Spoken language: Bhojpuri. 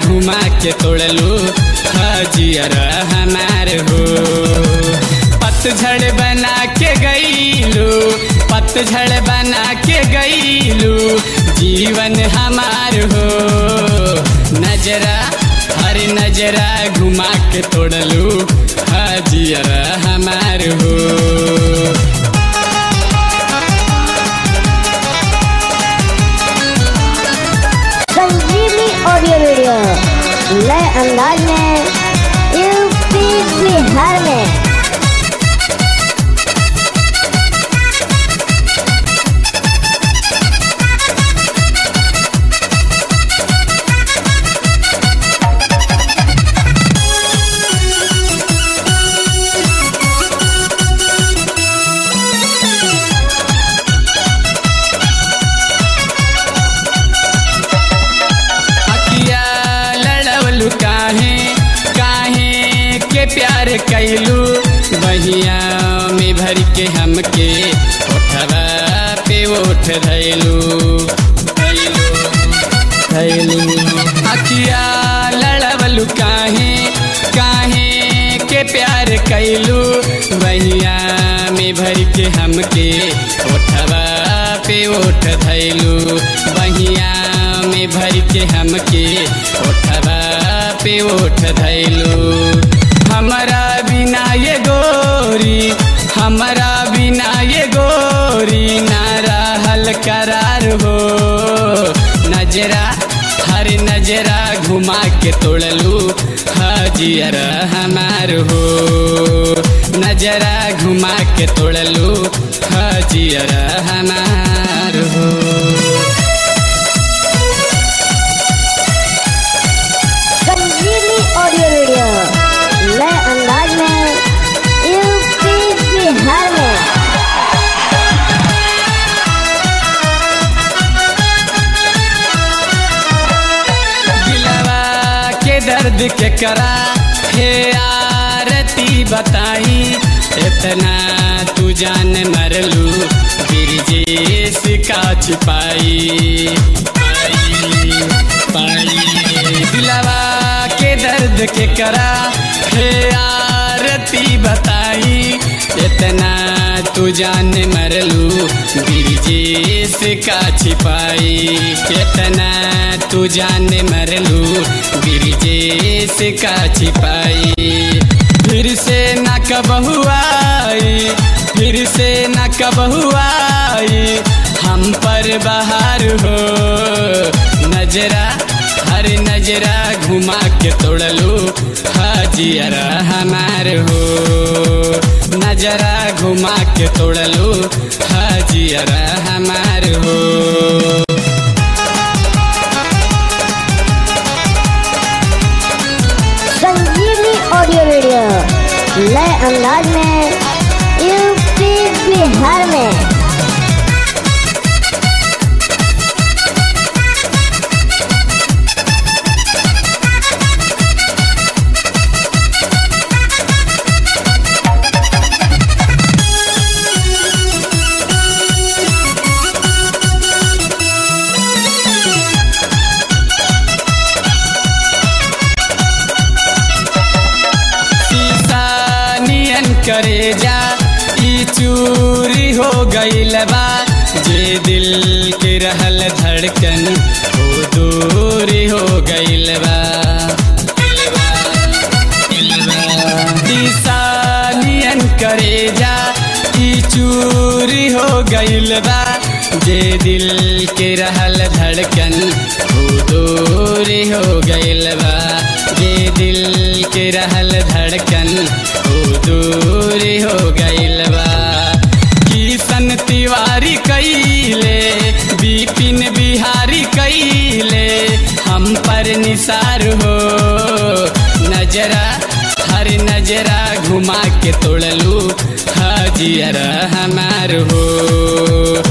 घुमा के तोड़लू हजियर हमार हो। पतझड़ बना के गईलू, पतझड़ बना के गईलू जीवन हमार हो। नजरा हर नजरा घुमा के तोड़लू हजियर हमार हो। संजीवनी ऑडियो वीडियो नए अंदाज में यूपी बिहार में। प्यार कैलू बहिया में भर के हमके उठवा पे उठ धैलू अखिया लड़वलू काहे काहे के प्यार कैलू बहिया में भर के हमके उठवा पे उठ धैलू बहिया में भर के हमके उठवा पे उठ धैलू। हमारा बिना ये गोरी, हमारा बिना ये गोरी ना रहल करार हो। नजरा हर नजरा घुमा के तोड़लू हजियर हमार हो। नजरा घुमा के तोड़लू हजियर हमार हो। संजीवनी ऑडियो वीडियो नए अंदाज में यूपी बिहार में। दिलवा के दर्द के करा हे आरती बताई, इतना तू जान मरलू बिरजेश का छिपाई दिलवा के दर्द के करा हे आरती बताई, इतना तू जान मरलू बिरजेश का छिपाई, इतना तू जान मरलू बिरजेश का छिपाई। फिर से न कबहू आई, फिर से न कबहू आई हम पर बहार हो। नजरा हर नजरा घुमा के तोड़लू हजियर हमार हो। नजरा घुमा के तोड़लू हजियर हमार हो। संजीवनी ऑडियो वीडियो नए अंदाज में यूपी बिहार में। करे जा ई चूरी हो गईल बा, जे दिल के रहल धड़कन वो दूरी हो गईल बा। नियन करे जा ई चूरी हो गईल बा, जे दिल के रहल धड़कन वो दूरी हो गईल बा। जे दिल के रहल धड़कन वो दूरी हो गईल बा। किशन तिवारी कैले बिपिन बिहारी कैले हम पर निसार हो। नजरा हर नजरा घुमा के तोड़लू हजियर हमार हो।